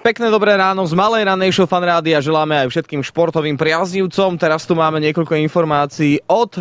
Pekné dobré ráno z malej ranej show Fan Rádia želáme aj všetkým športovým priaznivcom. Teraz tu máme niekoľko informácií od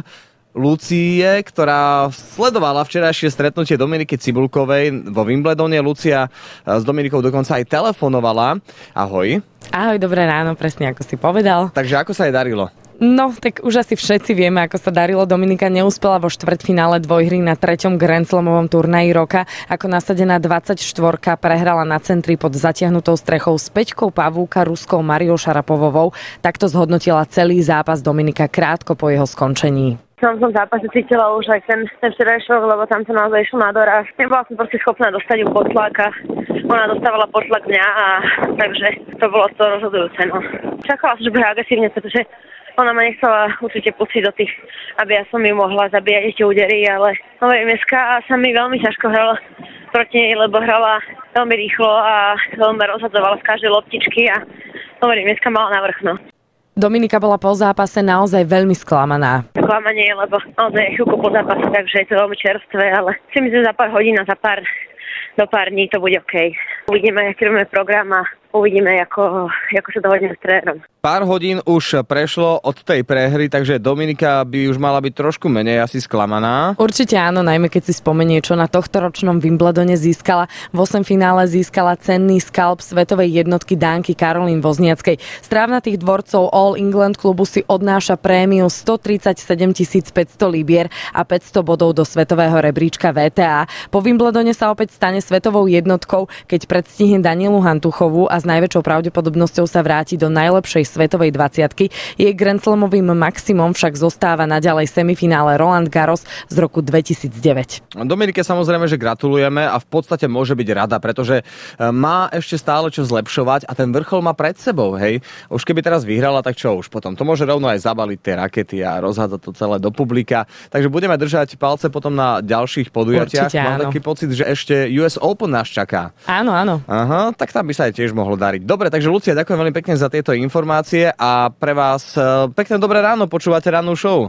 Lucie, ktorá sledovala včerajšie stretnutie Dominiky Cibulkovej vo Wimbledone. Lucia s Dominikou dokonca aj telefonovala. Ahoj. Ahoj, dobré ráno, presne ako si povedal. Takže ako sa jej darilo? No, tak už asi všetci vieme, ako sa darilo. Dominika neúspela vo štvrťfinále dvojhry na 3. Grand Slamovom turnaji roka. Ako nasadená 24-ka prehrala na centri pod zatiahnutou strechou s Peťkou Pavúka, Ruskou Mariou Šarapovovou. Takto zhodnotila celý zápas Dominika krátko po jeho skončení. Som v tom zápase cítila už aj ten včerajšok, lebo tam to naozaj išlo na doraz. Nebola som proste schopná dostať ju pod tlak a ona dostávala pod tlak mňa a takže to bolo to rozhodujúce. No. Čakala som, že bude agresívne, pretože ona ma nechcela určite pustiť do tých, aby ja som ju mohla zabíjať ešte údery, ale dneska sa mi veľmi ťažko hrala proti nej, lebo hrala veľmi rýchlo a veľmi rozhodzovala z každej loptičky a dneska mala navrch, no. Dominika bola po zápase naozaj veľmi sklamaná. Sklamanie, lebo naozaj je chvíľku po zápase, takže je to veľmi čerstvé, ale si myslím, že za pár hodín a do pár dní to bude OK. Uvidíme, aký máme program a uvidíme, ako sa dohodneme s trénerom. Pár hodín už prešlo od tej prehry, takže Dominika by už mala byť trošku menej asi sklamaná. Určite áno, najmä keď si spomenie, čo na tohtoročnom Wimbledone získala. V 8 finále získala cenný skalp svetovej jednotky Dánky Karolín Wozniackej. Strávnatých dvorcov All England klubu si odnáša prémiu 137 500 libier a 500 bodov do svetového rebríčka VTA. Po Wimbledone sa opäť stane svetovou jednotkou, keď predstihne Danielu Hantuchovú a s najväčšou pravdepodobnosťou sa vráti do najlepšej svetovej 20-ky. Jej Grand Slamovým maximum však zostáva naďalej semifinále Roland Garros z roku 2009. Dominike samozrejme, že gratulujeme a v podstate môže byť rada, pretože má ešte stále čo zlepšovať a ten vrchol má pred sebou, hej. Už keby teraz vyhrala, tak čo už potom? To môže rovno aj zabaliť tie rakety a rozhádzať to celé do publika. Takže budeme držať palce potom na ďalších podujatiach. Určite, mám áno. taký pocit, že ešte US Open nás čaká. Áno, áno. Aha, tak tam by sa aj tiež mohlo dariť. Dobre, takže Lucia, ďakujem veľmi pekne za tieto informácie a pre vás pekné dobré ráno, počúvate rannú show.